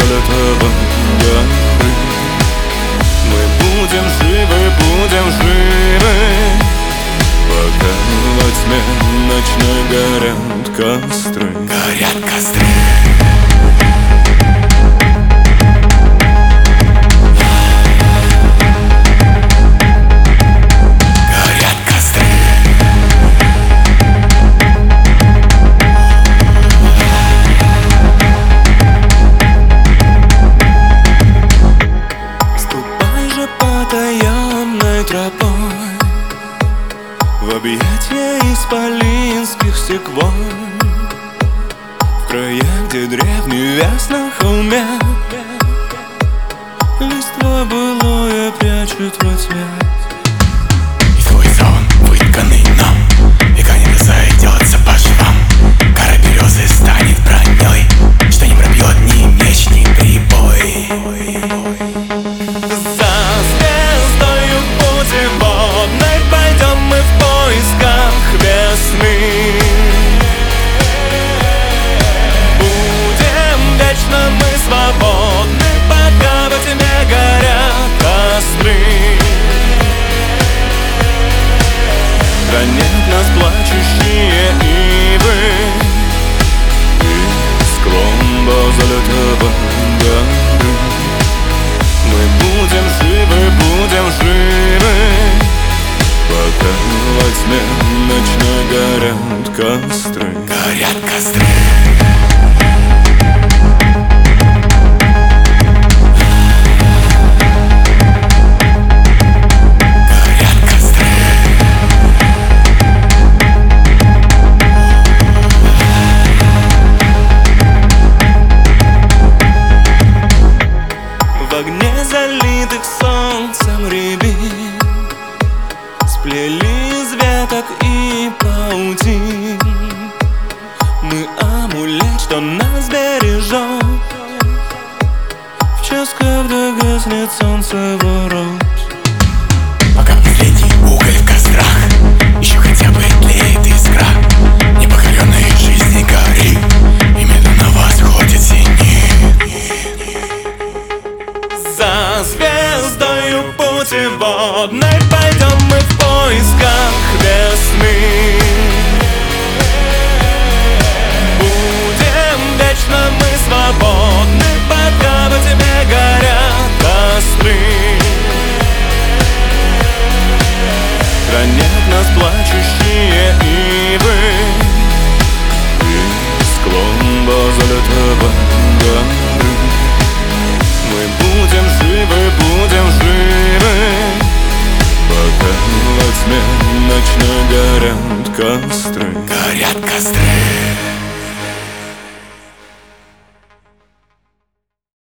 этого горы. Мы будем живы, пока во тьме ночной горят костры. Горят костры. Тропой в объятия исполинских секвой, в краях, где древний вяз на холме, листва былое прячет во тьме. И твой сон, вытканный нам, века не разойдется по швам. Кора березы станет броней, что не пробьет ни меч, ни прибой. Водной пойдем мы в поисках весны. Будем вечно мы свободны, пока во тьме горят костры. Хранят нас плачущие ивы и склон базальтовой горы. Мы будем живы, пока во тьме ночной горят костры. Горят костры. В огне залитых солнцем рябин сплели из веток и паутин мы амулет, что нас бережет в час, когда гаснет солнце ворот. Пока последний уголь в кострах еще хотя бы тлеет искра непокоренной жизни гори, и медленно восходит зенит. За звездою путеводной пойдем мы в поисках весны. Будем вечно мы свободны, пока во тьме горят костры. Хранят нас плачущие ивы и склон базальтовой горы. Мы будем живы, пока во тьме ночной горят костры. Горят костры.